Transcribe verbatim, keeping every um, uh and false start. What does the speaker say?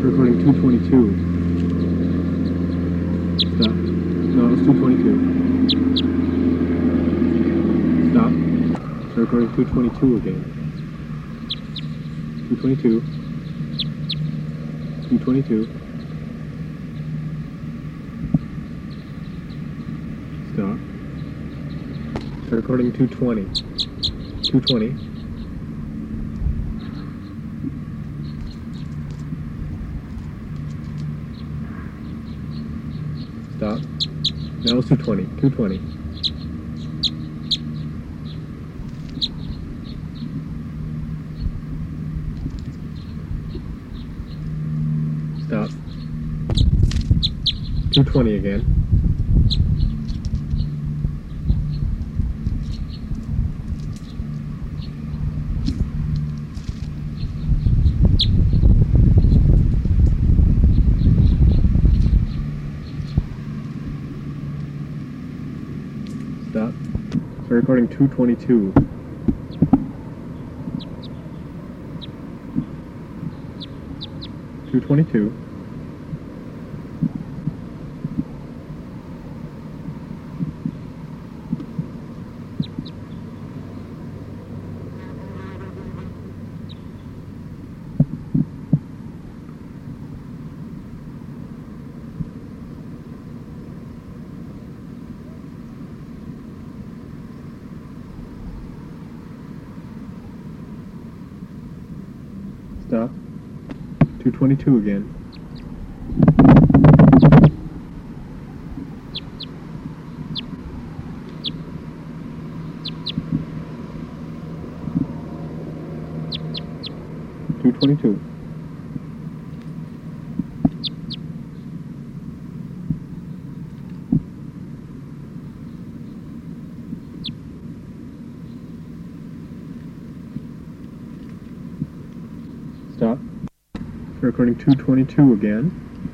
recording two twenty-two. Stop. No, it was two twenty-two. Stop. Start recording two twenty-two again. two twenty-two. two twenty-two. Stop. Start recording two twenty. two twenty. Stop. Now it's two twenty. two twenty. Stop. two twenty again. Stop. We're recording two twenty-two. two twenty-two. Stop. two twenty-two again. two twenty-two. Stop. Recording two twenty-two again.